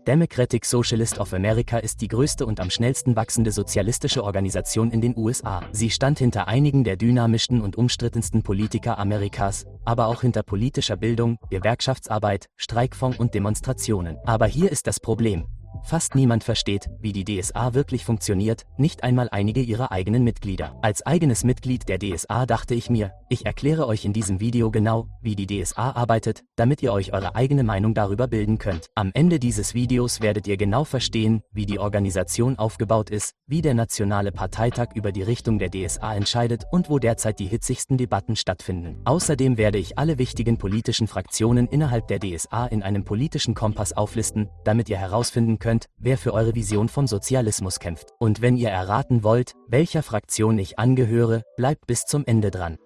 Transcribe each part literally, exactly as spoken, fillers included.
Democratic Socialist of America ist die größte und am schnellsten wachsende sozialistische Organisation in den U S A. Sie stand hinter einigen der dynamischsten und umstrittensten Politiker Amerikas, aber auch hinter politischer Bildung, Gewerkschaftsarbeit, Streikfonds und Demonstrationen. Aber hier ist das Problem. Fast niemand versteht, wie die D S A wirklich funktioniert, nicht einmal einige ihrer eigenen Mitglieder. Als eigenes Mitglied der D S A dachte ich mir, ich erkläre euch in diesem Video genau, wie die D S A arbeitet, damit ihr euch eure eigene Meinung darüber bilden könnt. Am Ende dieses Videos werdet ihr genau verstehen, wie die Organisation aufgebaut ist, wie der Nationale Parteitag über die Richtung der D S A entscheidet und wo derzeit die hitzigsten Debatten stattfinden. Außerdem werde ich alle wichtigen politischen Fraktionen innerhalb der D S A in einem politischen Kompass auflisten, damit ihr herausfinden könnt, wer für eure Vision vom Sozialismus kämpft. Und wenn ihr erraten wollt, welcher Fraktion ich angehöre, bleibt bis zum Ende dran.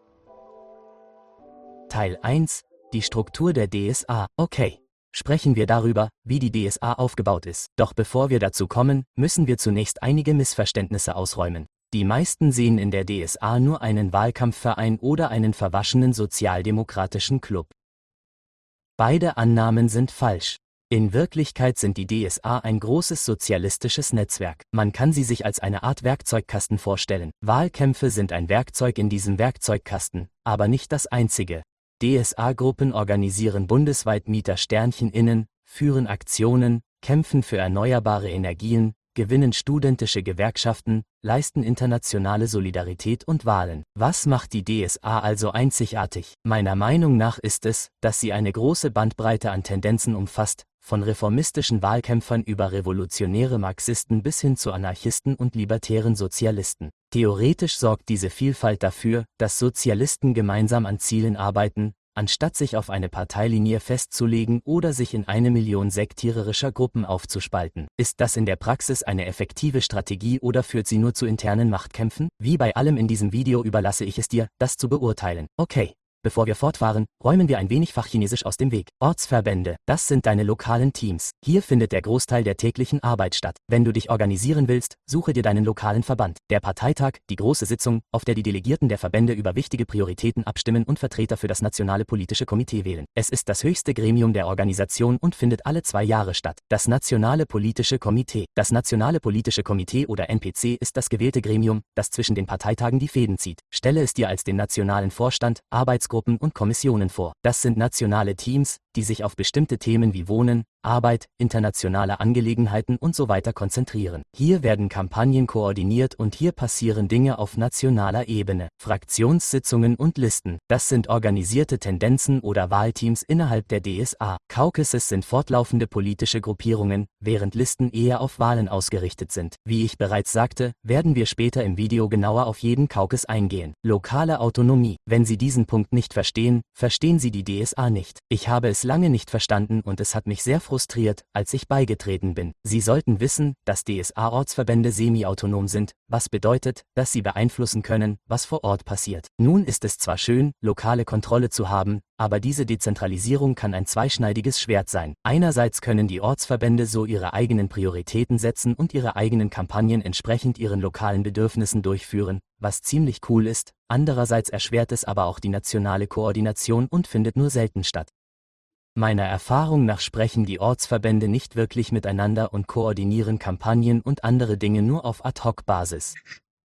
Teil eins. Die Struktur der D S A. Okay. Sprechen wir darüber, wie die D S A aufgebaut ist. Doch bevor wir dazu kommen, müssen wir zunächst einige Missverständnisse ausräumen. Die meisten sehen in der D S A nur einen Wahlkampfverein oder einen verwaschenen sozialdemokratischen Club. Beide Annahmen sind falsch. In Wirklichkeit sind die D S A ein großes sozialistisches Netzwerk. Man kann sie sich als eine Art Werkzeugkasten vorstellen. Wahlkämpfe sind ein Werkzeug in diesem Werkzeugkasten, aber nicht das einzige. D S A-Gruppen organisieren bundesweit MietersternchInnen, führen Aktionen, kämpfen für erneuerbare Energien, gewinnen studentische Gewerkschaften, leisten internationale Solidarität und Wahlen. Was macht die D S A also einzigartig? Meiner Meinung nach ist es, dass sie eine große Bandbreite an Tendenzen umfasst, von reformistischen Wahlkämpfern über revolutionäre Marxisten bis hin zu Anarchisten und libertären Sozialisten. Theoretisch sorgt diese Vielfalt dafür, dass Sozialisten gemeinsam an Zielen arbeiten, anstatt sich auf eine Parteilinie festzulegen oder sich in eine Million sektiererischer Gruppen aufzuspalten. Ist das in der Praxis eine effektive Strategie oder führt sie nur zu internen Machtkämpfen? Wie bei allem in diesem Video überlasse ich es dir, das zu beurteilen. Okay. Bevor wir fortfahren, räumen wir ein wenig Fachchinesisch aus dem Weg. Ortsverbände, das sind deine lokalen Teams. Hier findet der Großteil der täglichen Arbeit statt. Wenn du dich organisieren willst, suche dir deinen lokalen Verband. Der Parteitag, die große Sitzung, auf der die Delegierten der Verbände über wichtige Prioritäten abstimmen und Vertreter für das Nationale Politische Komitee wählen. Es ist das höchste Gremium der Organisation und findet alle zwei Jahre statt. Das Nationale Politische Komitee. Das Nationale Politische Komitee oder N P C ist das gewählte Gremium, das zwischen den Parteitagen die Fäden zieht. Stelle es dir als den nationalen Vorstand, Arbeitsgruppen und Kommissionen vor. Das sind nationale Teams, die sich auf bestimmte Themen wie Wohnen, Arbeit, internationale Angelegenheiten und so weiter konzentrieren. Hier werden Kampagnen koordiniert und hier passieren Dinge auf nationaler Ebene. Fraktionssitzungen und Listen, das sind organisierte Tendenzen oder Wahlteams innerhalb der D S A. Caucuses sind fortlaufende politische Gruppierungen, während Listen eher auf Wahlen ausgerichtet sind. Wie ich bereits sagte, werden wir später im Video genauer auf jeden Caucus eingehen. Lokale Autonomie. Wenn Sie diesen Punkt nicht verstehen, verstehen Sie die D S A nicht. Ich habe es lange nicht verstanden und es hat mich sehr frustriert, als ich beigetreten bin. Sie sollten wissen, dass D S A-Ortsverbände semi-autonom sind, was bedeutet, dass sie beeinflussen können, was vor Ort passiert. Nun ist es zwar schön, lokale Kontrolle zu haben, aber diese Dezentralisierung kann ein zweischneidiges Schwert sein. Einerseits können die Ortsverbände so ihre eigenen Prioritäten setzen und ihre eigenen Kampagnen entsprechend ihren lokalen Bedürfnissen durchführen, was ziemlich cool ist, andererseits erschwert es aber auch die nationale Koordination und findet nur selten statt. Meiner Erfahrung nach sprechen die Ortsverbände nicht wirklich miteinander und koordinieren Kampagnen und andere Dinge nur auf Ad-hoc-Basis.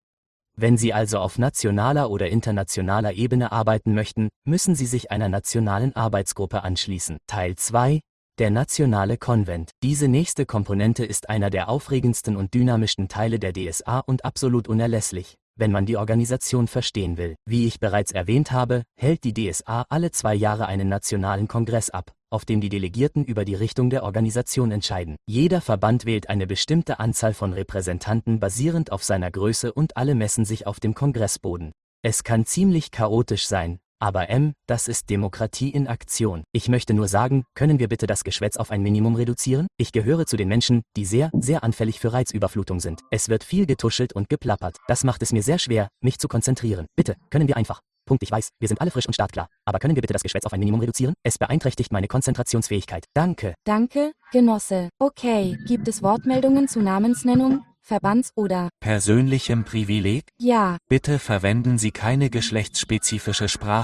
Wenn Sie also auf nationaler oder internationaler Ebene arbeiten möchten, müssen Sie sich einer nationalen Arbeitsgruppe anschließen. Teil zwei. Der Nationale Konvent. Diese nächste Komponente ist einer der aufregendsten und dynamischsten Teile der D S A und absolut unerlässlich, wenn man die Organisation verstehen will. Wie ich bereits erwähnt habe, hält die D S A alle zwei Jahre einen nationalen Kongress ab, auf dem die Delegierten über die Richtung der Organisation entscheiden. Jeder Verband wählt eine bestimmte Anzahl von Repräsentanten basierend auf seiner Größe und alle messen sich auf dem Kongressboden. Es kann ziemlich chaotisch sein, aber M, das ist Demokratie in Aktion. Ich möchte nur sagen, können wir bitte das Geschwätz auf ein Minimum reduzieren? Ich gehöre zu den Menschen, die sehr, sehr anfällig für Reizüberflutung sind. Es wird viel getuschelt und geplappert. Das macht es mir sehr schwer, mich zu konzentrieren. Bitte, können wir einfach... Punkt, ich weiß, wir sind alle frisch und startklar, aber können wir bitte das Geschwätz auf ein Minimum reduzieren? Es beeinträchtigt meine Konzentrationsfähigkeit. Danke. Danke, Genosse. Okay, gibt es Wortmeldungen zu Namensnennung, Verbands- oder persönlichem Privileg? Ja. Bitte verwenden Sie keine geschlechtsspezifische Sprache,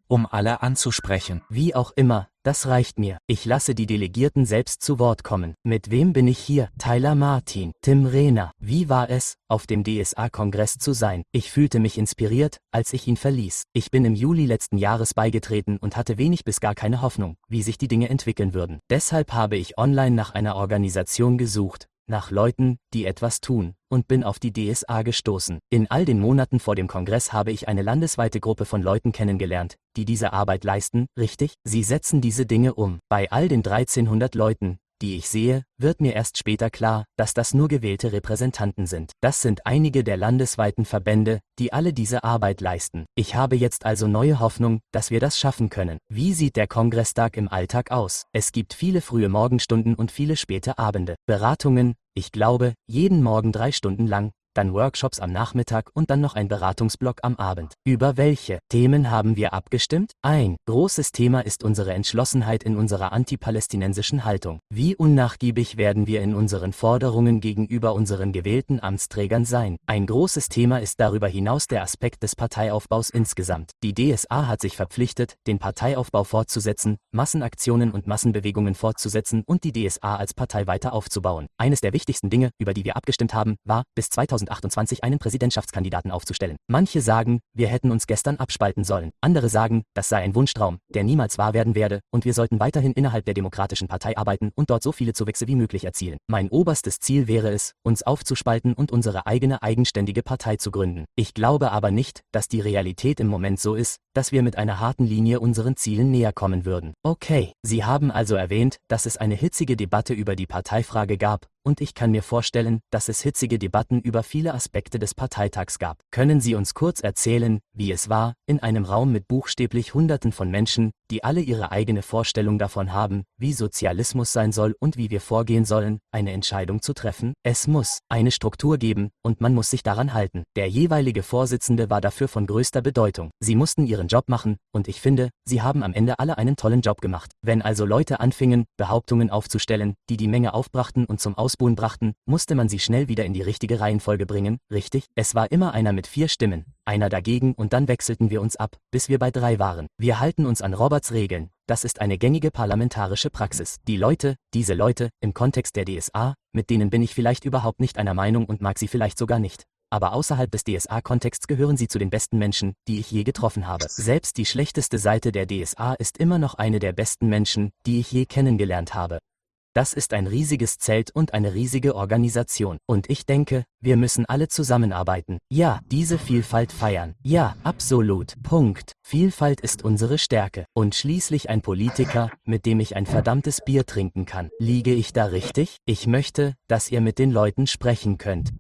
um alle anzusprechen. Wie auch immer, das reicht mir. Ich lasse die Delegierten selbst zu Wort kommen. Mit wem bin ich hier? Tyler Martin, Tim Rehner. Wie war es, auf dem D S A-Kongress zu sein? Ich fühlte mich inspiriert, als ich ihn verließ. Ich bin im Juli letzten Jahres beigetreten und hatte wenig bis gar keine Hoffnung, wie sich die Dinge entwickeln würden. Deshalb habe ich online nach einer Organisation gesucht, nach Leuten, die etwas tun, und bin auf die D S A gestoßen. In all den Monaten vor dem Kongress habe ich eine landesweite Gruppe von Leuten kennengelernt, die diese Arbeit leisten, richtig? Sie setzen diese Dinge um. Bei all den dreizehnhundert Leuten, die ich sehe, wird mir erst später klar, dass das nur gewählte Repräsentanten sind. Das sind einige der landesweiten Verbände, die alle diese Arbeit leisten. Ich habe jetzt also neue Hoffnung, dass wir das schaffen können. Wie sieht der Kongresstag im Alltag aus? Es gibt viele frühe Morgenstunden und viele späte Abende. Beratungen, ich glaube, jeden Morgen drei Stunden lang, dann Workshops am Nachmittag und dann noch ein Beratungsblock am Abend. Über welche Themen haben wir abgestimmt? Ein großes Thema ist unsere Entschlossenheit in unserer antipalästinensischen Haltung. Wie unnachgiebig werden wir in unseren Forderungen gegenüber unseren gewählten Amtsträgern sein? Ein großes Thema ist darüber hinaus der Aspekt des Parteiaufbaus insgesamt. Die D S A hat sich verpflichtet, den Parteiaufbau fortzusetzen, Massenaktionen und Massenbewegungen fortzusetzen und die D S A als Partei weiter aufzubauen. Eines der wichtigsten Dinge, über die wir abgestimmt haben, war, bis zweitausendachtundzwanzig einen Präsidentschaftskandidaten aufzustellen. Manche sagen, wir hätten uns gestern abspalten sollen. Andere sagen, das sei ein Wunschtraum, der niemals wahr werden werde, und wir sollten weiterhin innerhalb der Demokratischen Partei arbeiten und dort so viele Zuwächse wie möglich erzielen. Mein oberstes Ziel wäre es, uns aufzuspalten und unsere eigene eigenständige Partei zu gründen. Ich glaube aber nicht, dass die Realität im Moment so ist, dass wir mit einer harten Linie unseren Zielen näher kommen würden. Okay, Sie haben also erwähnt, dass es eine hitzige Debatte über die Parteifrage gab, und ich kann mir vorstellen, dass es hitzige Debatten über viele Aspekte des Parteitags gab. Können Sie uns kurz erzählen, wie es war, in einem Raum mit buchstäblich Hunderten von Menschen, die alle ihre eigene Vorstellung davon haben, wie Sozialismus sein soll und wie wir vorgehen sollen, eine Entscheidung zu treffen? Es muss eine Struktur geben, und man muss sich daran halten. Der jeweilige Vorsitzende war dafür von größter Bedeutung. Sie mussten ihren Job machen, und ich finde, sie haben am Ende alle einen tollen Job gemacht. Wenn also Leute anfingen, Behauptungen aufzustellen, die die Menge aufbrachten und zum Ausbuhen brachten, musste man sie schnell wieder in die richtige Reihenfolge bringen, richtig? Es war immer einer mit vier Stimmen, einer dagegen, und dann wechselten wir uns ab, bis wir bei drei waren. Wir halten uns an Roberts Regeln. Das ist eine gängige parlamentarische Praxis. Die Leute, diese Leute, im Kontext der D S A, mit denen bin ich vielleicht überhaupt nicht einer Meinung und mag sie vielleicht sogar nicht. Aber außerhalb des D S A-Kontexts gehören sie zu den besten Menschen, die ich je getroffen habe. Selbst die schlechteste Seite der D S A ist immer noch eine der besten Menschen, die ich je kennengelernt habe. Das ist ein riesiges Zelt und eine riesige Organisation. Und ich denke, wir müssen alle zusammenarbeiten. Ja, diese Vielfalt feiern. Ja, absolut. Punkt. Vielfalt ist unsere Stärke. Und schließlich ein Politiker, mit dem ich ein verdammtes Bier trinken kann. Liege ich da richtig? Ich möchte, dass ihr mit den Leuten sprechen könnt.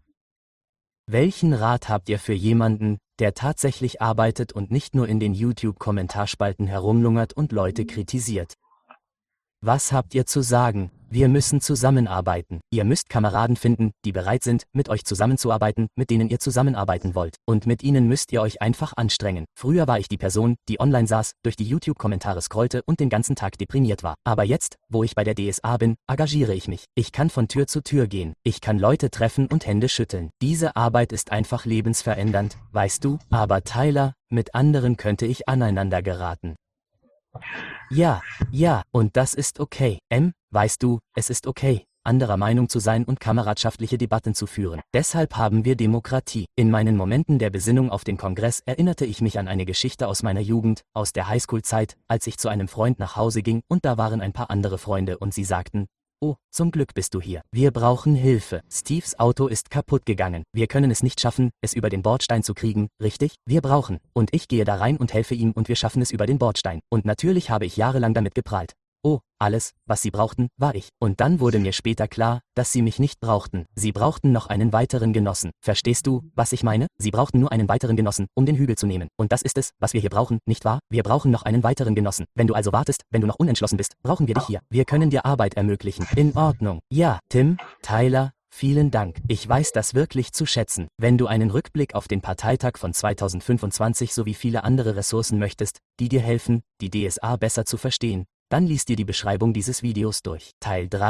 Welchen Rat habt ihr für jemanden, der tatsächlich arbeitet und nicht nur in den YouTube-Kommentarspalten herumlungert und Leute kritisiert? Was habt ihr zu sagen? Wir müssen zusammenarbeiten. Ihr müsst Kameraden finden, die bereit sind, mit euch zusammenzuarbeiten, mit denen ihr zusammenarbeiten wollt. Und mit ihnen müsst ihr euch einfach anstrengen. Früher war ich die Person, die online saß, durch die YouTube-Kommentare scrollte und den ganzen Tag deprimiert war. Aber jetzt, wo ich bei der D S A bin, engagiere ich mich. Ich kann von Tür zu Tür gehen. Ich kann Leute treffen und Hände schütteln. Diese Arbeit ist einfach lebensverändernd, weißt du? Aber Tyler, mit anderen könnte ich aneinander geraten. Ja, ja, und das ist okay. M, weißt du, es ist okay, anderer Meinung zu sein und kameradschaftliche Debatten zu führen. Deshalb haben wir Demokratie. In meinen Momenten der Besinnung auf den Kongress erinnerte ich mich an eine Geschichte aus meiner Jugend, aus der Highschool-Zeit, als ich zu einem Freund nach Hause ging und da waren ein paar andere Freunde und sie sagten: Oh, zum Glück bist du hier. Wir brauchen Hilfe. Steves Auto ist kaputt gegangen. Wir können es nicht schaffen, es über den Bordstein zu kriegen, richtig? Wir brauchen. Und ich gehe da rein und helfe ihm und wir schaffen es über den Bordstein. Und natürlich habe ich jahrelang damit geprahlt. Oh, alles, was sie brauchten, war ich. Und dann wurde mir später klar, dass sie mich nicht brauchten. Sie brauchten noch einen weiteren Genossen. Verstehst du, was ich meine? Sie brauchten nur einen weiteren Genossen, um den Hügel zu nehmen. Und das ist es, was wir hier brauchen, nicht wahr? Wir brauchen noch einen weiteren Genossen. Wenn du also wartest, wenn du noch unentschlossen bist, brauchen wir dich hier. Wir können dir Arbeit ermöglichen. In Ordnung. Ja, Tim, Tyler, vielen Dank. Ich weiß das wirklich zu schätzen. Wenn du einen Rückblick auf den Parteitag von zweitausendfünfundzwanzig sowie viele andere Ressourcen möchtest, die dir helfen, die D S A besser zu verstehen, dann lies dir die Beschreibung dieses Videos durch. Teil drei.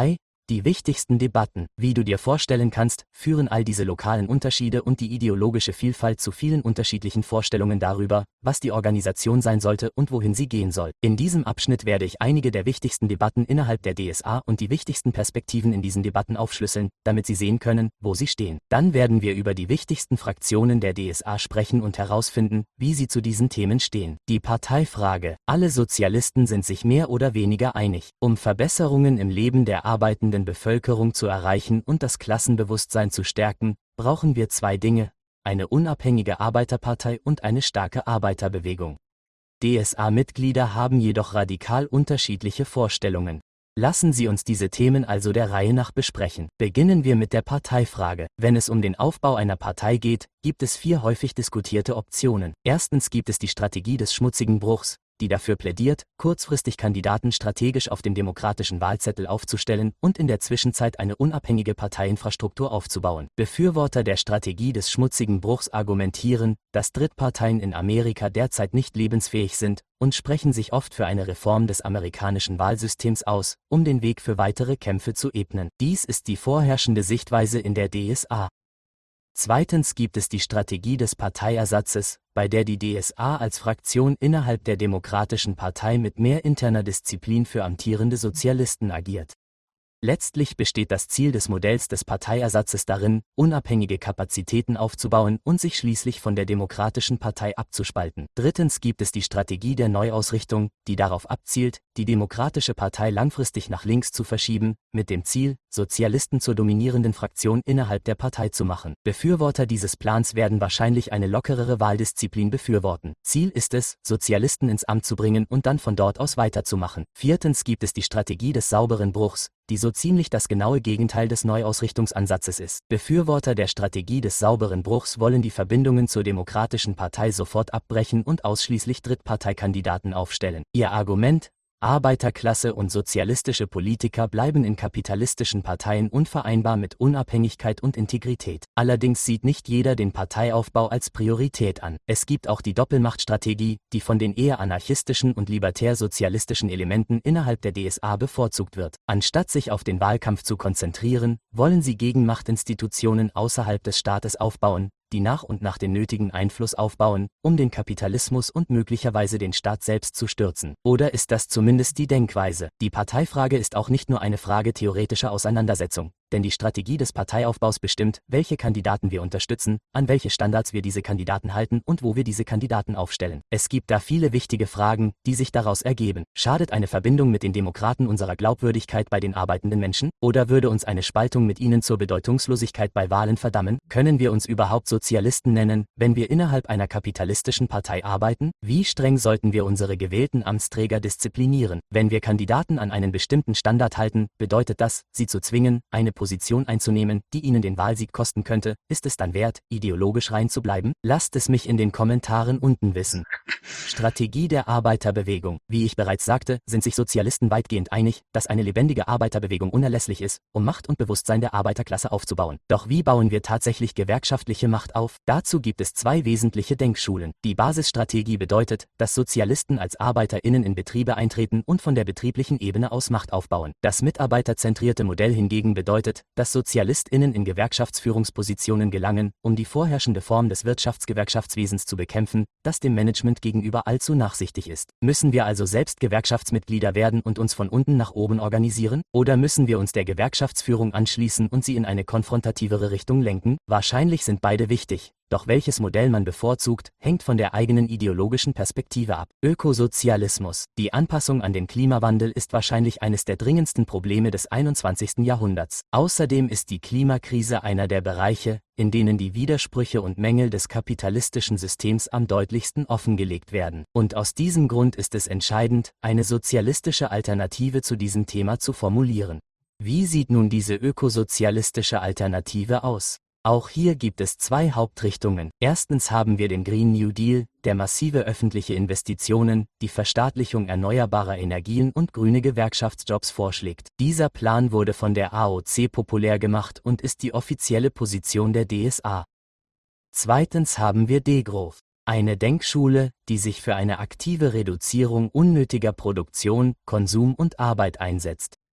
Die wichtigsten Debatten, wie du dir vorstellen kannst, führen all diese lokalen Unterschiede und die ideologische Vielfalt zu vielen unterschiedlichen Vorstellungen darüber, was die Organisation sein sollte und wohin sie gehen soll. In diesem Abschnitt werde ich einige der wichtigsten Debatten innerhalb der D S A und die wichtigsten Perspektiven in diesen Debatten aufschlüsseln, damit Sie sehen können, wo sie stehen. Dann werden wir über die wichtigsten Fraktionen der D S A sprechen und herausfinden, wie sie zu diesen Themen stehen. Die Parteifrage. Alle Sozialisten sind sich mehr oder weniger einig. Um Verbesserungen im Leben der arbeitenden Bevölkerung zu erreichen und das Klassenbewusstsein zu stärken, brauchen wir zwei Dinge: eine unabhängige Arbeiterpartei und eine starke Arbeiterbewegung. D S A-Mitglieder haben jedoch radikal unterschiedliche Vorstellungen. Lassen Sie uns diese Themen also der Reihe nach besprechen. Beginnen wir mit der Parteifrage. Wenn es um den Aufbau einer Partei geht, gibt es vier häufig diskutierte Optionen. Erstens gibt es die Strategie des schmutzigen Bruchs, die dafür plädiert, kurzfristig Kandidaten strategisch auf dem demokratischen Wahlzettel aufzustellen und in der Zwischenzeit eine unabhängige Parteiinfrastruktur aufzubauen. Befürworter der Strategie des schmutzigen Bruchs argumentieren, dass Drittparteien in Amerika derzeit nicht lebensfähig sind und sprechen sich oft für eine Reform des amerikanischen Wahlsystems aus, um den Weg für weitere Kämpfe zu ebnen. Dies ist die vorherrschende Sichtweise in der D S A. Zweitens gibt es die Strategie des Parteiersatzes, bei der die D S A als Fraktion innerhalb der Demokratischen Partei mit mehr interner Disziplin für amtierende Sozialisten agiert. Letztlich besteht das Ziel des Modells des Parteiersatzes darin, unabhängige Kapazitäten aufzubauen und sich schließlich von der Demokratischen Partei abzuspalten. Drittens gibt es die Strategie der Neuausrichtung, die darauf abzielt, die Demokratische Partei langfristig nach links zu verschieben, mit dem Ziel, Sozialisten zur dominierenden Fraktion innerhalb der Partei zu machen. Befürworter dieses Plans werden wahrscheinlich eine lockerere Wahldisziplin befürworten. Ziel ist es, Sozialisten ins Amt zu bringen und dann von dort aus weiterzumachen. Viertens gibt es die Strategie des sauberen Bruchs, die so ziemlich das genaue Gegenteil des Neuausrichtungsansatzes ist. Befürworter der Strategie des sauberen Bruchs wollen die Verbindungen zur Demokratischen Partei sofort abbrechen und ausschließlich Drittparteikandidaten aufstellen. Ihr Argument: Arbeiterklasse und sozialistische Politiker bleiben in kapitalistischen Parteien unvereinbar mit Unabhängigkeit und Integrität. Allerdings sieht nicht jeder den Parteiaufbau als Priorität an. Es gibt auch die Doppelmachtstrategie, die von den eher anarchistischen und libertär-sozialistischen Elementen innerhalb der D S A bevorzugt wird. Anstatt sich auf den Wahlkampf zu konzentrieren, wollen sie Gegenmachtinstitutionen außerhalb des Staates aufbauen, die nach und nach den nötigen Einfluss aufbauen, um den Kapitalismus und möglicherweise den Staat selbst zu stürzen. Oder ist das zumindest die Denkweise? Die Parteifrage ist auch nicht nur eine Frage theoretischer Auseinandersetzung, denn die Strategie des Parteiaufbaus bestimmt, welche Kandidaten wir unterstützen, an welche Standards wir diese Kandidaten halten und wo wir diese Kandidaten aufstellen. Es gibt da viele wichtige Fragen, die sich daraus ergeben. Schadet eine Verbindung mit den Demokraten unserer Glaubwürdigkeit bei den arbeitenden Menschen? Oder würde uns eine Spaltung mit ihnen zur Bedeutungslosigkeit bei Wahlen verdammen? Können wir uns überhaupt Sozialisten nennen, wenn wir innerhalb einer kapitalistischen Partei arbeiten? Wie streng sollten wir unsere gewählten Amtsträger disziplinieren? Wenn wir Kandidaten an einen bestimmten Standard halten, bedeutet das, sie zu zwingen, eine Position einzunehmen, die ihnen den Wahlsieg kosten könnte. Ist es dann wert, ideologisch rein zu bleiben? Lasst es mich in den Kommentaren unten wissen. Strategie der Arbeiterbewegung. Wie ich bereits sagte, sind sich Sozialisten weitgehend einig, dass eine lebendige Arbeiterbewegung unerlässlich ist, um Macht und Bewusstsein der Arbeiterklasse aufzubauen. Doch wie bauen wir tatsächlich gewerkschaftliche Macht auf? Dazu gibt es zwei wesentliche Denkschulen. Die Basisstrategie bedeutet, dass Sozialisten als ArbeiterInnen in Betriebe eintreten und von der betrieblichen Ebene aus Macht aufbauen. Das mitarbeiterzentrierte Modell hingegen bedeutet, dass SozialistInnen in Gewerkschaftsführungspositionen gelangen, um die vorherrschende Form des Wirtschaftsgewerkschaftswesens zu bekämpfen, das dem Management gegenüber allzu nachsichtig ist. Müssen wir also selbst Gewerkschaftsmitglieder werden und uns von unten nach oben organisieren? Oder müssen wir uns der Gewerkschaftsführung anschließen und sie in eine konfrontativere Richtung lenken? Wahrscheinlich sind beide wichtig. Doch welches Modell man bevorzugt, hängt von der eigenen ideologischen Perspektive ab. Ökosozialismus. Die Anpassung an den Klimawandel ist wahrscheinlich eines der dringendsten Probleme des einundzwanzigsten Jahrhunderts. Außerdem ist die Klimakrise einer der Bereiche, in denen die Widersprüche und Mängel des kapitalistischen Systems am deutlichsten offengelegt werden. Und aus diesem Grund ist es entscheidend, eine sozialistische Alternative zu diesem Thema zu formulieren. Wie sieht nun diese ökosozialistische Alternative aus? Auch hier gibt es zwei Hauptrichtungen. Erstens haben wir den Green New Deal, der massive öffentliche Investitionen, die Verstaatlichung erneuerbarer Energien und grüne Gewerkschaftsjobs vorschlägt. Dieser Plan wurde von der A O C populär gemacht und ist die offizielle Position der D S A. Zweitens haben wir Degrowth, eine Denkschule, die sich für eine aktive Reduzierung unnötiger Produktion, Konsum und Arbeit einsetzt.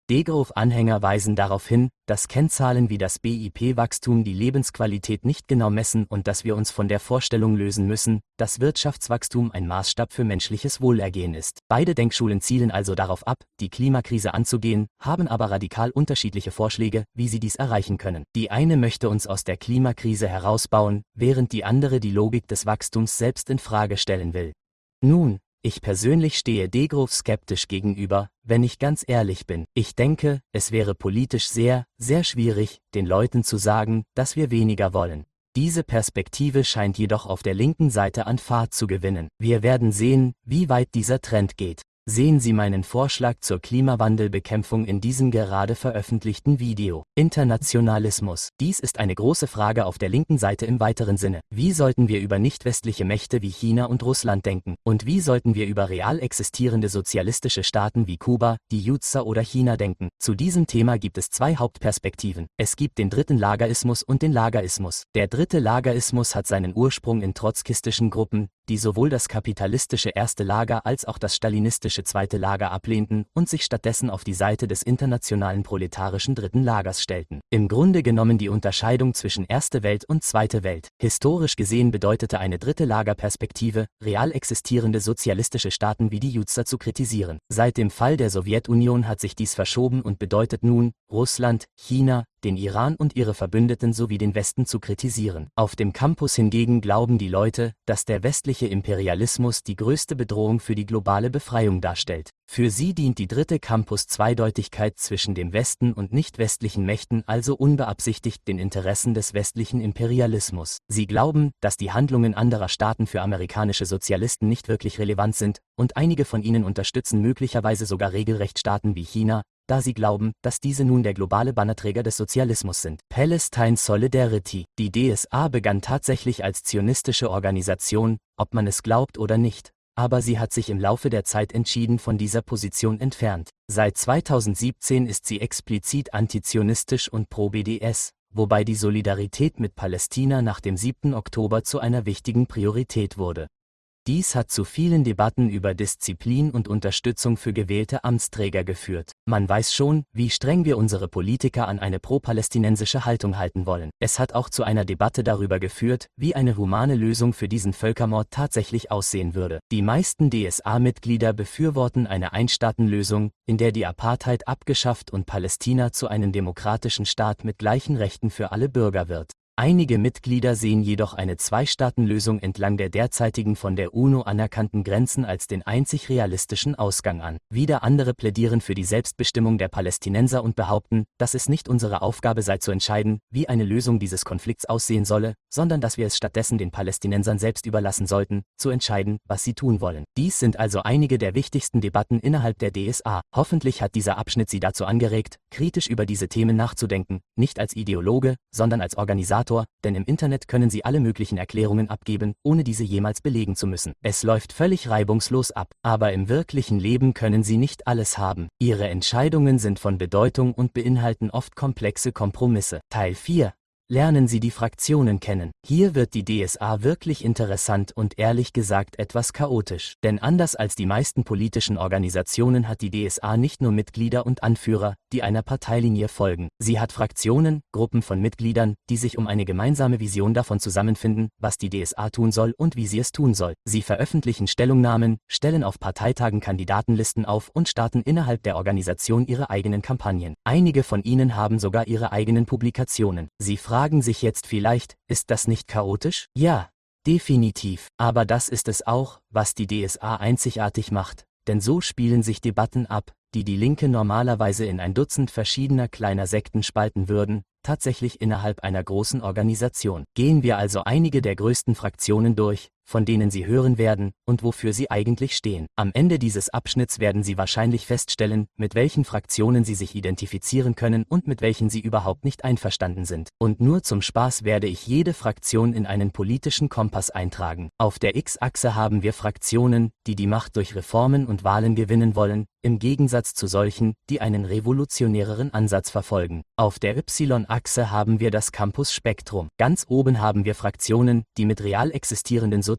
Degroof-Anhänger weisen darauf hin, dass Kennzahlen wie das B I P-Wachstum die Lebensqualität nicht genau messen und dass wir uns von der Vorstellung lösen müssen, dass Wirtschaftswachstum ein Maßstab für menschliches Wohlergehen ist. Beide Denkschulen zielen also darauf ab, die Klimakrise anzugehen, haben aber radikal unterschiedliche Vorschläge, wie sie dies erreichen können. Die eine möchte uns aus der Klimakrise herausbauen, während die andere die Logik des Wachstums selbst in Frage stellen will. Nun, ich persönlich stehe Degroof skeptisch gegenüber, wenn ich ganz ehrlich bin. Ich denke, es wäre politisch sehr, sehr schwierig, den Leuten zu sagen, dass wir weniger wollen. Diese Perspektive scheint jedoch auf der linken Seite an Fahrt zu gewinnen. Wir werden sehen, wie weit dieser Trend geht. Sehen Sie meinen Vorschlag zur Klimawandelbekämpfung in diesem gerade veröffentlichten Video. Internationalismus. Dies ist eine große Frage auf der linken Seite im weiteren Sinne. Wie sollten wir über nicht-westliche Mächte wie China und Russland denken? Und wie sollten wir über real existierende sozialistische Staaten wie Kuba, die U S A oder China denken? Zu diesem Thema gibt es zwei Hauptperspektiven. Es gibt den dritten Lagerismus und den Lagerismus. Der dritte Lagerismus hat seinen Ursprung in trotzkistischen Gruppen, die sowohl das kapitalistische erste Lager als auch das stalinistische zweite Lager ablehnten und sich stattdessen auf die Seite des internationalen proletarischen dritten Lagers stellten. Im Grunde genommen die Unterscheidung zwischen erste Welt und zweite Welt. Historisch gesehen bedeutete eine dritte Lagerperspektive, real existierende sozialistische Staaten wie die U S A zu kritisieren. Seit dem Fall der Sowjetunion hat sich dies verschoben und bedeutet nun, Russland, China, den Iran und ihre Verbündeten sowie den Westen zu kritisieren. Auf dem Campus hingegen glauben die Leute, dass der westliche Imperialismus die größte Bedrohung für die globale Befreiung darstellt. Für sie dient die dritte Campus-Zweideutigkeit zwischen dem Westen und nicht-westlichen Mächten also unbeabsichtigt den Interessen des westlichen Imperialismus. Sie glauben, dass die Handlungen anderer Staaten für amerikanische Sozialisten nicht wirklich relevant sind, und einige von ihnen unterstützen möglicherweise sogar regelrecht Staaten wie China, da sie glauben, dass diese nun der globale Bannerträger des Sozialismus sind. Palestine Solidarity. Die D S A begann tatsächlich als zionistische Organisation, ob man es glaubt oder nicht, aber sie hat sich im Laufe der Zeit entschieden von dieser Position entfernt. Seit zweitausendsiebzehn ist sie explizit antizionistisch und pro-B D S, wobei die Solidarität mit Palästina nach dem siebten Oktober zu einer wichtigen Priorität wurde. Dies hat zu vielen Debatten über Disziplin und Unterstützung für gewählte Amtsträger geführt. Man weiß schon, wie streng wir unsere Politiker an eine pro-palästinensische Haltung halten wollen. Es hat auch zu einer Debatte darüber geführt, wie eine humane Lösung für diesen Völkermord tatsächlich aussehen würde. Die meisten D S A-Mitglieder befürworten eine Einstaatenlösung, in der die Apartheid abgeschafft und Palästina zu einem demokratischen Staat mit gleichen Rechten für alle Bürger wird. Einige Mitglieder sehen jedoch eine Zwei-Staaten-Lösung entlang der derzeitigen von der UNO anerkannten Grenzen als den einzig realistischen Ausgang an. Wieder andere plädieren für die Selbstbestimmung der Palästinenser und behaupten, dass es nicht unsere Aufgabe sei zu entscheiden, wie eine Lösung dieses Konflikts aussehen solle, sondern dass wir es stattdessen den Palästinensern selbst überlassen sollten, zu entscheiden, was sie tun wollen. Dies sind also einige der wichtigsten Debatten innerhalb der D S A. Hoffentlich hat dieser Abschnitt Sie dazu angeregt, kritisch über diese Themen nachzudenken, nicht als Ideologe, sondern als Organisator, denn im Internet können Sie alle möglichen Erklärungen abgeben, ohne diese jemals belegen zu müssen. Es läuft völlig reibungslos ab, aber im wirklichen Leben können Sie nicht alles haben. Ihre Entscheidungen sind von Bedeutung und beinhalten oft komplexe Kompromisse. Teil vier. Lernen Sie die Fraktionen kennen. Hier wird die D S A wirklich interessant und ehrlich gesagt etwas chaotisch. Denn anders als die meisten politischen Organisationen hat die D S A nicht nur Mitglieder und Anführer, die einer Parteilinie folgen. Sie hat Fraktionen, Gruppen von Mitgliedern, die sich um eine gemeinsame Vision davon zusammenfinden, was die D S A tun soll und wie sie es tun soll. Sie veröffentlichen Stellungnahmen, stellen auf Parteitagen Kandidatenlisten auf und starten innerhalb der Organisation ihre eigenen Kampagnen. Einige von ihnen haben sogar ihre eigenen Publikationen. Sie fragen Fragen sich jetzt vielleicht, ist das nicht chaotisch? Ja, definitiv. Aber das ist es auch, was die D S A einzigartig macht, denn so spielen sich Debatten ab, die die Linke normalerweise in ein Dutzend verschiedener kleiner Sekten spalten würden, tatsächlich innerhalb einer großen Organisation. Gehen wir also einige der größten Fraktionen durch, von denen Sie hören werden und wofür sie eigentlich stehen. Am Ende dieses Abschnitts werden Sie wahrscheinlich feststellen, mit welchen Fraktionen Sie sich identifizieren können und mit welchen Sie überhaupt nicht einverstanden sind. Und nur zum Spaß werde ich jede Fraktion in einen politischen Kompass eintragen. Auf der X-Achse haben wir Fraktionen, die die Macht durch Reformen und Wahlen gewinnen wollen, im Gegensatz zu solchen, die einen revolutionäreren Ansatz verfolgen. Auf der Y-Achse haben wir das Campus-Spektrum. Ganz oben haben wir Fraktionen, die mit real existierenden Sozialismus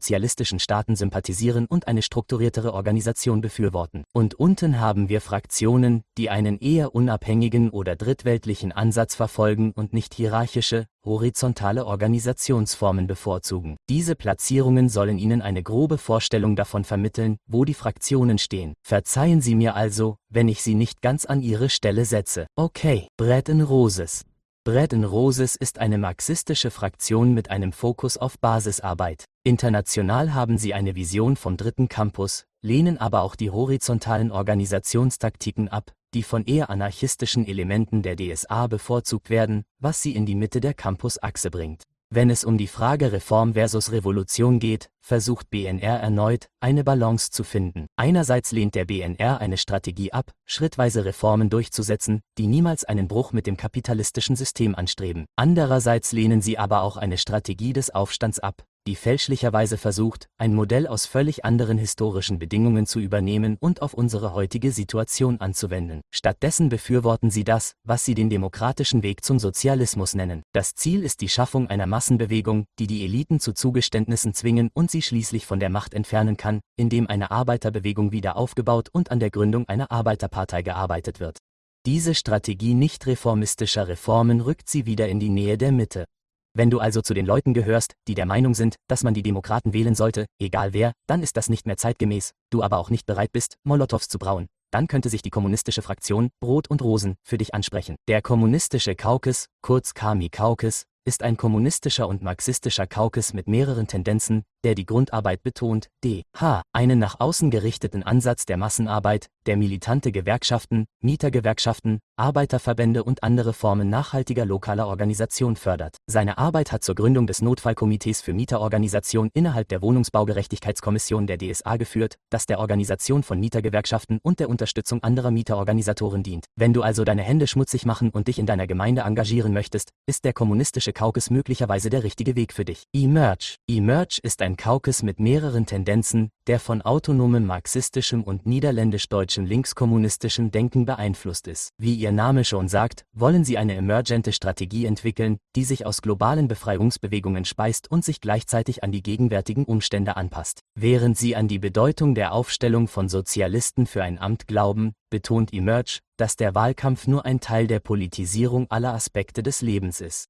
sozialistischen Staaten sympathisieren und eine strukturiertere Organisation befürworten. Und unten haben wir Fraktionen, die einen eher unabhängigen oder drittweltlichen Ansatz verfolgen und nicht hierarchische, horizontale Organisationsformen bevorzugen. Diese Platzierungen sollen Ihnen eine grobe Vorstellung davon vermitteln, wo die Fraktionen stehen. Verzeihen Sie mir also, wenn ich Sie nicht ganz an Ihre Stelle setze. Okay, Bread and Roses. Bread and Roses ist eine marxistische Fraktion mit einem Fokus auf Basisarbeit. International haben sie eine Vision vom dritten Campus, lehnen aber auch die horizontalen Organisationstaktiken ab, die von eher anarchistischen Elementen der D S A bevorzugt werden, was sie in die Mitte der Campusachse bringt. Wenn es um die Frage Reform versus Revolution geht, versucht B N R erneut, eine Balance zu finden. Einerseits lehnt der B N R eine Strategie ab, schrittweise Reformen durchzusetzen, die niemals einen Bruch mit dem kapitalistischen System anstreben. Andererseits lehnen sie aber auch eine Strategie des Aufstands ab, die fälschlicherweise versucht, ein Modell aus völlig anderen historischen Bedingungen zu übernehmen und auf unsere heutige Situation anzuwenden. Stattdessen befürworten sie das, was sie den demokratischen Weg zum Sozialismus nennen. Das Ziel ist die Schaffung einer Massenbewegung, die die Eliten zu Zugeständnissen zwingen und sie schließlich von der Macht entfernen kann, indem eine Arbeiterbewegung wieder aufgebaut und an der Gründung einer Arbeiterpartei gearbeitet wird. Diese Strategie nicht reformistischer Reformen rückt sie wieder in die Nähe der Mitte. Wenn du also zu den Leuten gehörst, die der Meinung sind, dass man die Demokraten wählen sollte, egal wer, dann ist das nicht mehr zeitgemäß, du aber auch nicht bereit bist, Molotows zu brauen, dann könnte sich die kommunistische Fraktion Brot und Rosen für dich ansprechen. Der kommunistische Caucus, kurz K M I Caucus, ist ein kommunistischer und marxistischer Caucus mit mehreren Tendenzen, der die Grundarbeit betont, d h einen nach außen gerichteten Ansatz der Massenarbeit, der militante Gewerkschaften, Mietergewerkschaften, Arbeiterverbände und andere Formen nachhaltiger lokaler Organisation fördert. Seine Arbeit hat zur Gründung des Notfallkomitees für Mieterorganisation innerhalb der Wohnungsbaugerechtigkeitskommission der D S A geführt, das der Organisation von Mietergewerkschaften und der Unterstützung anderer Mieterorganisatoren dient. Wenn du also deine Hände schmutzig machen und dich in deiner Gemeinde engagieren möchtest, ist der kommunistische Caucus möglicherweise der richtige Weg für dich. Emerge. Emerge ist ein Caucus mit mehreren Tendenzen, der von autonomem marxistischem und niederländisch-deutschem linkskommunistischem Denken beeinflusst ist. Wie ihr Name schon sagt, wollen sie eine emergente Strategie entwickeln, die sich aus globalen Befreiungsbewegungen speist und sich gleichzeitig an die gegenwärtigen Umstände anpasst. Während sie an die Bedeutung der Aufstellung von Sozialisten für ein Amt glauben, betont Emerge, dass der Wahlkampf nur ein Teil der Politisierung aller Aspekte des Lebens ist.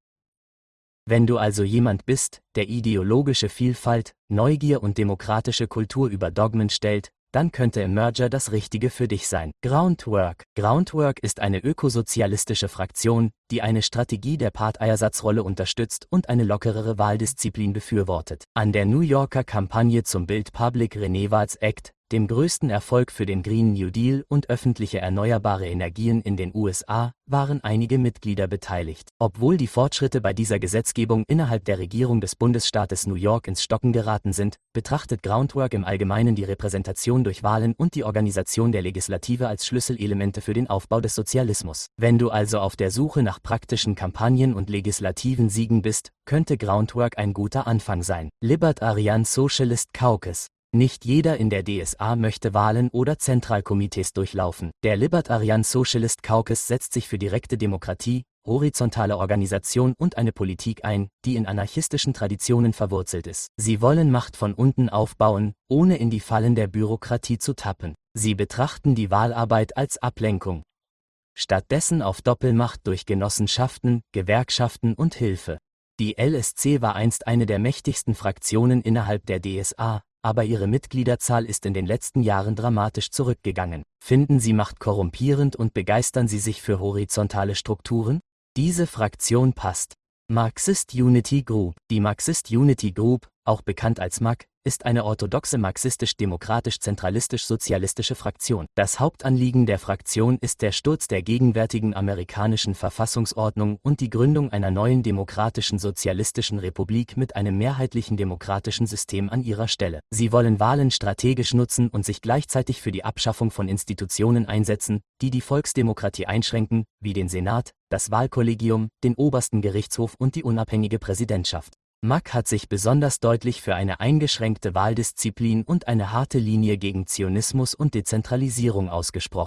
Wenn du also jemand bist, der ideologische Vielfalt, Neugier und demokratische Kultur über Dogmen stellt, dann könnte Emerger das Richtige für dich sein. Groundwork. Groundwork ist eine ökosozialistische Fraktion, die eine Strategie der Parteiersatzrolle unterstützt und eine lockerere Wahldisziplin befürwortet. An der New Yorker Kampagne zum Build Public Renewables Act, dem größten Erfolg für den Green New Deal und öffentliche erneuerbare Energien in den U S A, waren einige Mitglieder beteiligt. Obwohl die Fortschritte bei dieser Gesetzgebung innerhalb der Regierung des Bundesstaates New York ins Stocken geraten sind, betrachtet Groundwork im Allgemeinen die Repräsentation durch Wahlen und die Organisation der Legislative als Schlüsselelemente für den Aufbau des Sozialismus. Wenn du also auf der Suche nach praktischen Kampagnen und legislativen Siegen bist, könnte Groundwork ein guter Anfang sein. Libertarian Socialist Caucus. Nicht jeder in der D S A möchte Wahlen oder Zentralkomitees durchlaufen. Der Libertarian Socialist Caucus setzt sich für direkte Demokratie, horizontale Organisation und eine Politik ein, die in anarchistischen Traditionen verwurzelt ist. Sie wollen Macht von unten aufbauen, ohne in die Fallen der Bürokratie zu tappen. Sie betrachten die Wahlarbeit als Ablenkung. Stattdessen auf Doppelmacht durch Genossenschaften, Gewerkschaften und Hilfe. Die L S C war einst eine der mächtigsten Fraktionen innerhalb der D S A, aber ihre Mitgliederzahl ist in den letzten Jahren dramatisch zurückgegangen. Finden Sie Macht korrumpierend und begeistern Sie sich für horizontale Strukturen? Diese Fraktion passt. Marxist Unity Group. Die Marxist Unity Group, auch bekannt als M A G, ist eine orthodoxe marxistisch-demokratisch-zentralistisch-sozialistische Fraktion. Das Hauptanliegen der Fraktion ist der Sturz der gegenwärtigen amerikanischen Verfassungsordnung und die Gründung einer neuen demokratischen sozialistischen Republik mit einem mehrheitlichen demokratischen System an ihrer Stelle. Sie wollen Wahlen strategisch nutzen und sich gleichzeitig für die Abschaffung von Institutionen einsetzen, die die Volksdemokratie einschränken, wie den Senat, das Wahlkollegium, den obersten Gerichtshof und die unabhängige Präsidentschaft. M A G hat sich besonders deutlich für eine eingeschränkte Wahldisziplin und eine harte Linie gegen Zionismus und Dezentralisierung ausgesprochen.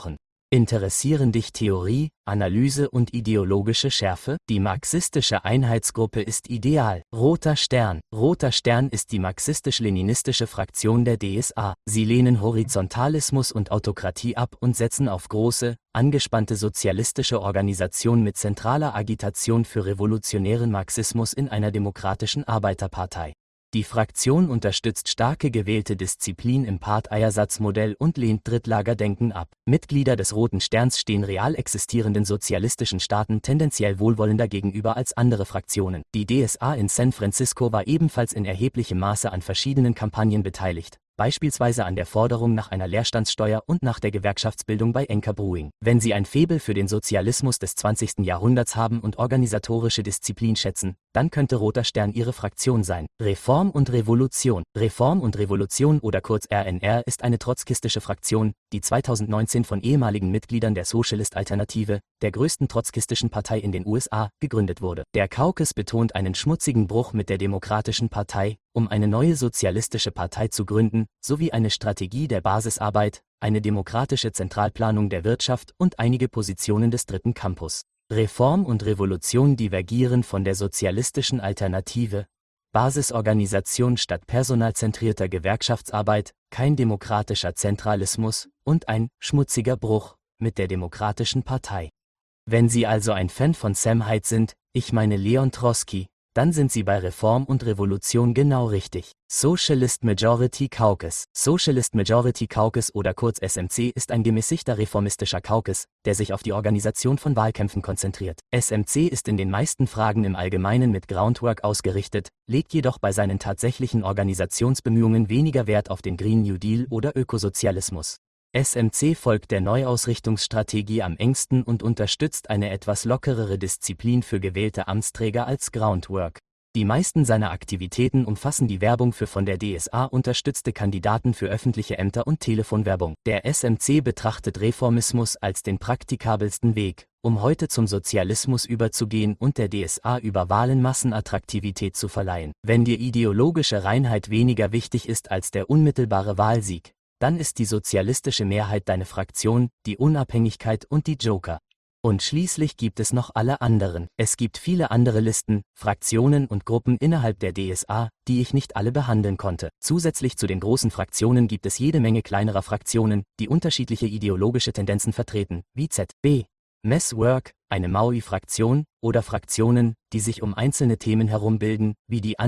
Interessieren dich Theorie, Analyse und ideologische Schärfe? Die marxistische Einheitsgruppe ist ideal. Roter Stern. Roter Stern ist die marxistisch-leninistische Fraktion der D S A. Sie lehnen Horizontalismus und Autokratie ab und setzen auf große, angespannte sozialistische Organisation mit zentraler Agitation für revolutionären Marxismus in einer demokratischen Arbeiterpartei. Die Fraktion unterstützt starke gewählte Disziplin im Part-Eiersatz-Modell und lehnt Drittlagerdenken ab. Mitglieder des Roten Sterns stehen real existierenden sozialistischen Staaten tendenziell wohlwollender gegenüber als andere Fraktionen. Die D S A in San Francisco war ebenfalls in erheblichem Maße an verschiedenen Kampagnen beteiligt, beispielsweise an der Forderung nach einer Leerstandssteuer und nach der Gewerkschaftsbildung bei Anchor Brewing. Wenn Sie ein Faible für den Sozialismus des zwanzigsten Jahrhunderts haben und organisatorische Disziplin schätzen, dann könnte Roter Stern Ihre Fraktion sein. Reform und Revolution. Reform und Revolution oder kurz R N R ist eine trotzkistische Fraktion, die zweitausendneunzehn von ehemaligen Mitgliedern der Socialist-Alternative, der größten trotzkistischen Partei in den U S A, gegründet wurde. Der Caucus betont einen schmutzigen Bruch mit der Demokratischen Partei, um eine neue sozialistische Partei zu gründen, sowie eine Strategie der Basisarbeit, eine demokratische Zentralplanung der Wirtschaft und einige Positionen des dritten Campus. Reform und Revolution divergieren von der sozialistischen Alternative. Basisorganisation statt personalzentrierter Gewerkschaftsarbeit, kein demokratischer Zentralismus und ein schmutziger Bruch mit der Demokratischen Partei. Wenn Sie also ein Fan von Sam Hyde sind, ich meine Leon Trotsky, dann sind Sie bei Reform und Revolution genau richtig. Socialist Majority Caucus. Socialist Majority Caucus oder kurz S M C ist ein gemäßigter reformistischer Caucus, der sich auf die Organisation von Wahlkämpfen konzentriert. S M C ist in den meisten Fragen im Allgemeinen mit Groundwork ausgerichtet, legt jedoch bei seinen tatsächlichen Organisationsbemühungen weniger Wert auf den Green New Deal oder Ökosozialismus. S M C folgt der Neuausrichtungsstrategie am engsten und unterstützt eine etwas lockerere Disziplin für gewählte Amtsträger als Groundwork. Die meisten seiner Aktivitäten umfassen die Werbung für von der D S A unterstützte Kandidaten für öffentliche Ämter und Telefonwerbung. Der S M C betrachtet Reformismus als den praktikabelsten Weg, um heute zum Sozialismus überzugehen und der D S A über Wahlen Massenattraktivität zu verleihen. Wenn dir ideologische Reinheit weniger wichtig ist als der unmittelbare Wahlsieg, dann ist die sozialistische Mehrheit deine Fraktion, die Unabhängigkeit und die Joker. Und schließlich gibt es noch alle anderen. Es gibt viele andere Listen, Fraktionen und Gruppen innerhalb der D S A, die ich nicht alle behandeln konnte. Zusätzlich zu den großen Fraktionen gibt es jede Menge kleinerer Fraktionen, die unterschiedliche ideologische Tendenzen vertreten, wie Z B Messwork, eine Maui-Fraktion, oder Fraktionen, die sich um einzelne Themen herum bilden, wie die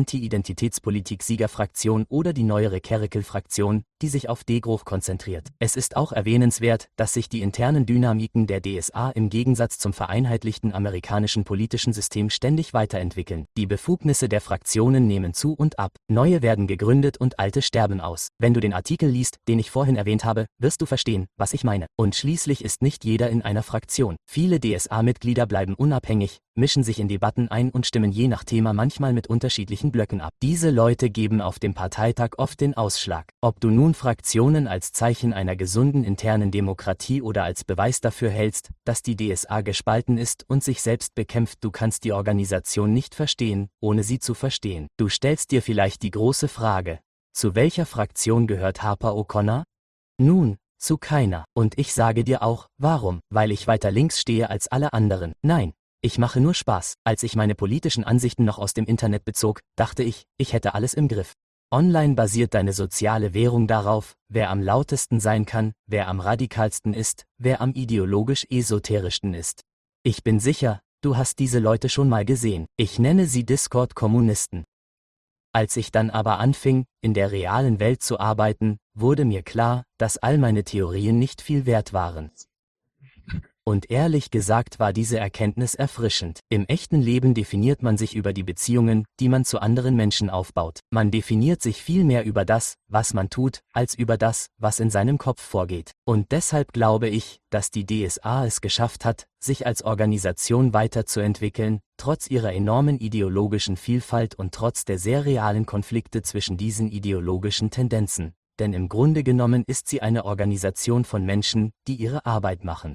Anti-Identitätspolitik-Sieger-Fraktion oder die neuere Kerrikel-Fraktion, die sich auf Degrowth konzentriert. Es ist auch erwähnenswert, dass sich die internen Dynamiken der D S A im Gegensatz zum vereinheitlichten amerikanischen politischen System ständig weiterentwickeln. Die Befugnisse der Fraktionen nehmen zu und ab, neue werden gegründet und alte sterben aus. Wenn du den Artikel liest, den ich vorhin erwähnt habe, wirst du verstehen, was ich meine. Und schließlich ist nicht jeder in einer Fraktion. Viele D S A-Mitglieder bleiben unabhängig, mischen sich in Debatten ein und stimmen je nach Thema manchmal mit unterschiedlichen Blöcken ab. Diese Leute geben auf dem Parteitag oft den Ausschlag. Ob du nun Fraktionen als Zeichen einer gesunden internen Demokratie oder als Beweis dafür hältst, dass die D S A gespalten ist und sich selbst bekämpft, du kannst die Organisation nicht verstehen, ohne sie zu verstehen. Du stellst dir vielleicht die große Frage: Zu welcher Fraktion gehört Harper O'Connor? Nun, zu keiner. Und ich sage dir auch, warum? Weil ich weiter links stehe als alle anderen. Nein. Ich mache nur Spaß. Als ich meine politischen Ansichten noch aus dem Internet bezog, dachte ich, ich hätte alles im Griff. Online basiert deine soziale Währung darauf, wer am lautesten sein kann, wer am radikalsten ist, wer am ideologisch esoterischsten ist. Ich bin sicher, du hast diese Leute schon mal gesehen. Ich nenne sie Discord-Kommunisten. Als ich dann aber anfing, in der realen Welt zu arbeiten, wurde mir klar, dass all meine Theorien nicht viel wert waren. Und ehrlich gesagt war diese Erkenntnis erfrischend. Im echten Leben definiert man sich über die Beziehungen, die man zu anderen Menschen aufbaut. Man definiert sich viel mehr über das, was man tut, als über das, was in seinem Kopf vorgeht. Und deshalb glaube ich, dass die D S A es geschafft hat, sich als Organisation weiterzuentwickeln, trotz ihrer enormen ideologischen Vielfalt und trotz der sehr realen Konflikte zwischen diesen ideologischen Tendenzen. Denn im Grunde genommen ist sie eine Organisation von Menschen, die ihre Arbeit machen.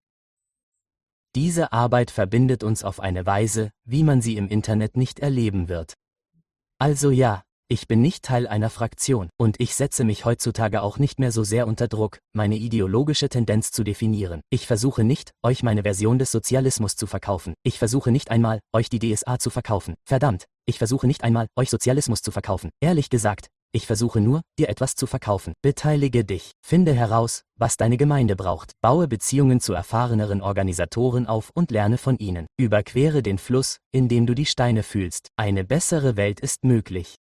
Diese Arbeit verbindet uns auf eine Weise, wie man sie im Internet nicht erleben wird. Also ja, Ich bin nicht Teil einer Fraktion, und ich setze mich heutzutage auch nicht mehr so sehr unter Druck, meine ideologische Tendenz zu definieren. Ich versuche nicht, euch meine Version des Sozialismus zu verkaufen. Ich versuche nicht einmal, euch die D S A zu verkaufen. Verdammt, ich versuche nicht einmal, euch Sozialismus zu verkaufen. Ehrlich gesagt, ich versuche nur, dir etwas zu verkaufen. Beteilige dich. Finde heraus, was deine Gemeinde braucht. Baue Beziehungen zu erfahreneren Organisatoren auf und lerne von ihnen. Überquere den Fluss, in dem du die Steine fühlst. Eine bessere Welt ist möglich.